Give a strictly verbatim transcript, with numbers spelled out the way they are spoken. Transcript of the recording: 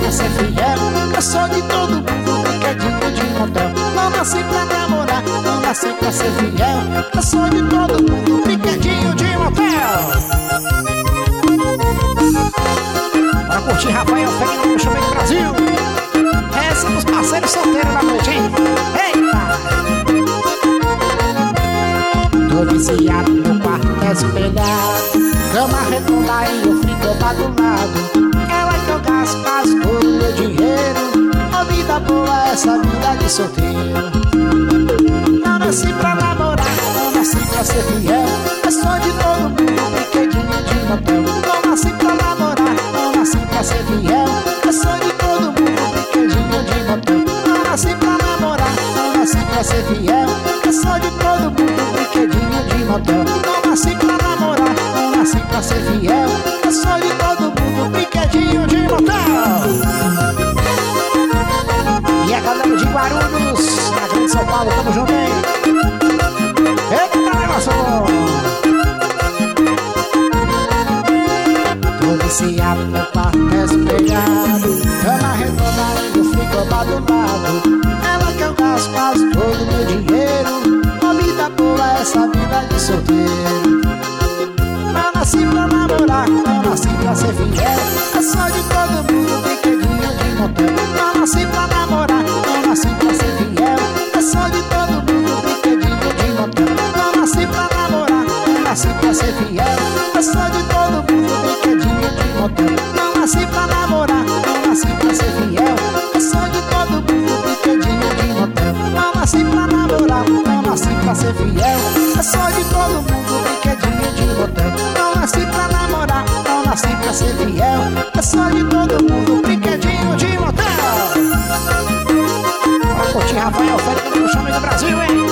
pra ser fiel. Eu sou de todo mundo, brinquedinho de motel. Não nasci pra namorar, não nasci pra ser fiel. Eu sou de todo mundo, brinquedinho de motel. Pra curtir Rafael Ferreira no Chuveiro Brasil. Essa dos parceiros solteiros da noite, hein? Eita! Tô viciado no quarto espelhado, cama redonda e o frigobar do lado. Ela que eu gasto quase todo meu dinheiro. A vida boa é essa vida de solteiro. Não nasci pra namorar, não nasci pra ser fiel. Eu sou de todo mundo, brinquedinho de motel. Não nasci pra namorar, não nasci pra ser fiel. Eu sou de todo mundo, brinquedinho de motel. Não nasci pra namorar, não nasci pra ser fiel. Eu sou de todo mundo, brinquedinho de motel. Não nasci pra namorar, não nasci pra ser fiel. Eu sou de todo mundo, brinquedinho de motel. E a galera de Guarulhos, na Grande São Paulo, tamo junto, hein? Eita, negócio bom! Tô viciado no quarto espelhado, cama redonda e o frigobar do lado. Ela que eu gasto quase todo o meu dinheiro. A vida boa é essa vida de solteiro. Não nasci pra namorar, não nasci pra ser fiel. Eu sou de todo mundo, brinquedinho de motel. Não nasci pra namorar, não nasci pra ser fiel. Eu sou de todo mundo, brinquedinho de motel. Não nasci pra namorar, não nasci pra ser fiel. Eu sou de todo mundo, brinquedinho de motel. Não nasci pra namorar, não nasci pra ser fiel. Eu sou de todo mundo, brinquedinho de motel. Não nasci pra namorar, não nasci pra ser fiel. Eu sou de todo mundo, brinquedinho de motel. Não nasci pra namorar, não nasci pra ser fiel. Eu sou de todo mundo, brinquedinho de motel. Pra curtir Rafael Ferreira no Chuveiro Brasil, hein?